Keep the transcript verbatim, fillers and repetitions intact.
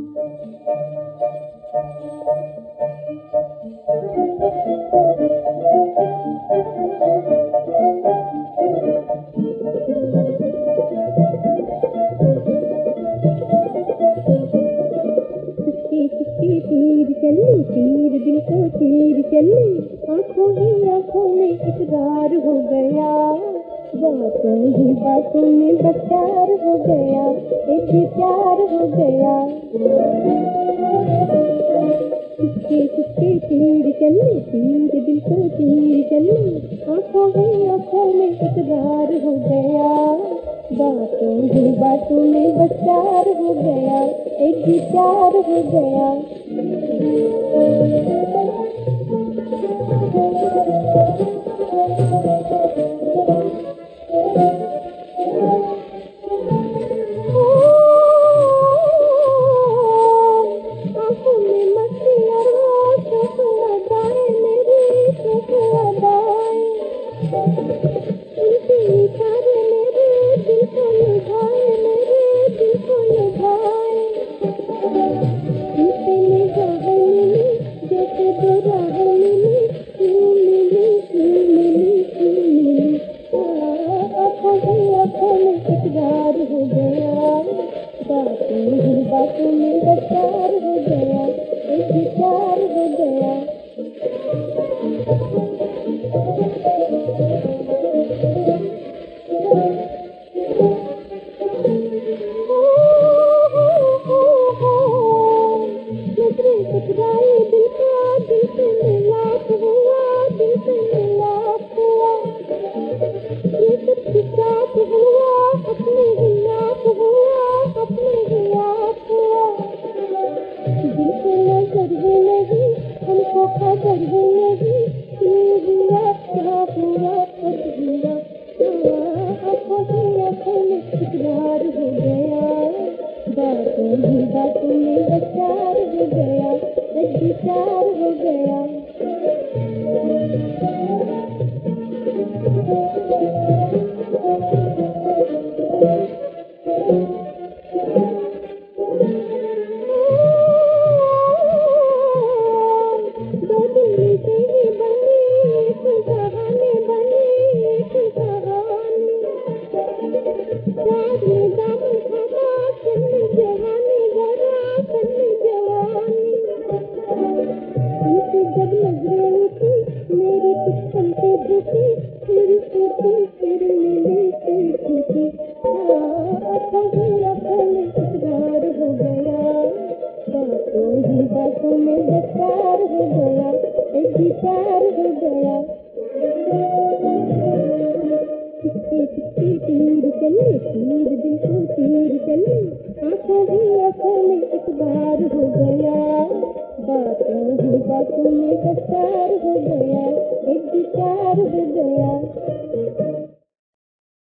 तीर चले तीर दिल को तीर चले, आंखों ही आंखों में इकरार हो गया, बातों ही बातों में बस प्यार हो गया, एक भी प्यार हो गया। चुपके चुपके तीर चले तीर दिल को तीर चले, आंखों ही आंखों में इकरार हो गया, बातों ही बातों में बस प्यार हो गया, एक भी प्यार हो गया। आंखों में मस्ती और सफलताएं मेरी सफलताएं, उनके इशारे मेरे दिल को लुभाए, मेरे दिल को लुभाए। उनसे निगाहें मिली जैसे दो राहें मिली, क्यों मिली क्यों मिली क्यों मिली, आंखों ही आंखों में इकरार हो गया, बातों ही बातों में बस प्यार हो गया, एक ही प्यार हो गया। नजरें टकराई दिल का दिल से मिलाप हुआ, दिल से मिलाप हुआ, ये सब किताब हुआ, अपने ही आप हुआ, अपने ही आप हुआ। दिल को नजर ही नहीं, हमको खबर ही नहीं, क्यों हुआ क्या हुआ कब हुआ, आंखों ही आंखों में इकरार हो गया, बातों ही बातों में बस प्यार हो गया, एक भी प्यार हो गया। दो दिल मिलके ही बनी एक कहानी, बनी एक कहानी, प्यार में दामन थामा सन्नी जवानी, जरा सन्नी जवानी। उनसे जब नजरें उठी मेरी कुछ पल पे झुकी, फिर टूटी फिर मिली फिर टूटी, आंखों ही आंखों में इकरार हो गया, बातों ही बातों में बस प्यार हो गया, एक भी प्यार हो गया। चुपके चुपके तीर चले तीर दिल को तीर चले, आंखों ही आंखों में इकरार हो गया, बातों ही बातों में बस प्यार हो गया, एक भी प्यार हो गया।